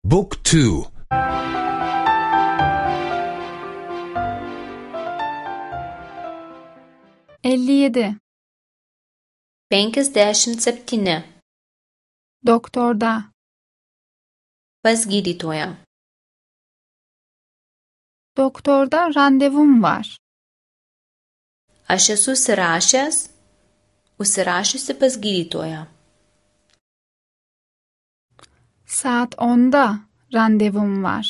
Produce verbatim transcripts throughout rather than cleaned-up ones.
Book two. elli yedi. penkiasdešimt septyni. Doktorda. Pas gydytoją. Doktorda randevum var. Aš esu užsirašęs, užsirašiusi pas gydytoją. Saat onda randevum var.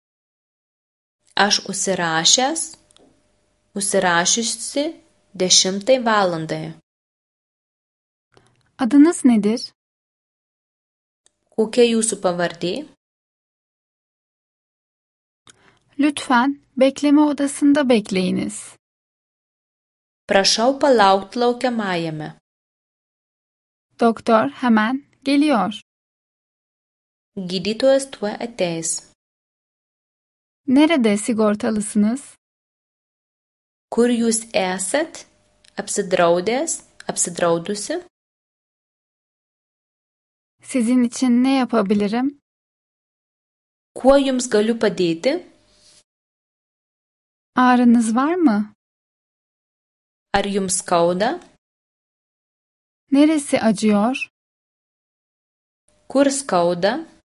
Aš užsirašęs, užsirašiusi dešimtai valandai. Adınız nedir? Kokia jūsų pavardė? Lütfen bekleme odasında bekleyiniz. Prašau palaukti laukiamajame. Doktor hemen geliyor. Gydytojas tuoj ateis. Nerede sigortalısınız? Kur jūs esat? Apsidraudęs, apsidraudusi? Sizin için ne yapabilirim? Kuo jums galiu padėti? Ağrınız var mı? Ar jums skauda? Neresi acıyor? Kur skauda?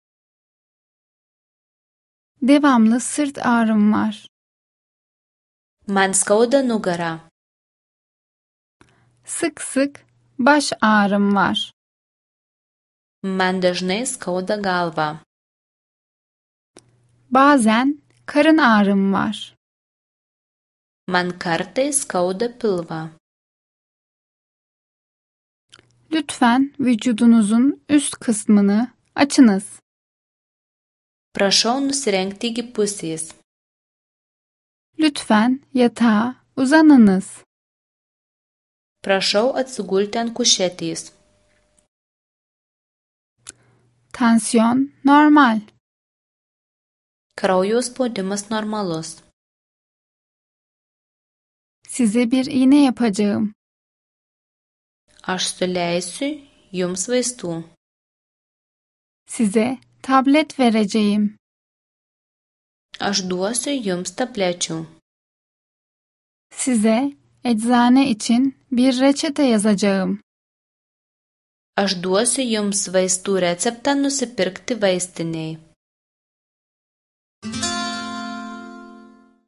Devamlı sırt ağrım var. Man skauda nugara. Sık sık baş ağrım var. Man dažnai skauda galva. Bazen karın ağrım var. Man kartais skauda pilvą. Lütfen vücudunuzun üst kısmını açınız. Prašau nusirengti iki pusės. Lütfen yatağa uzanınız. Prašau atsigulti ant kušetės. Tansiyon normal. Kraujo spaudimas normalus. Size bir iğne yapacağım. Aš suleisiu jums vaistų. Size tablet vereceğim. Aš duosiu jums tablečių. Size eczane için bir reçete yazacağım. Aš duosiu jums vaistų receptą nusipirkti vaistinėje.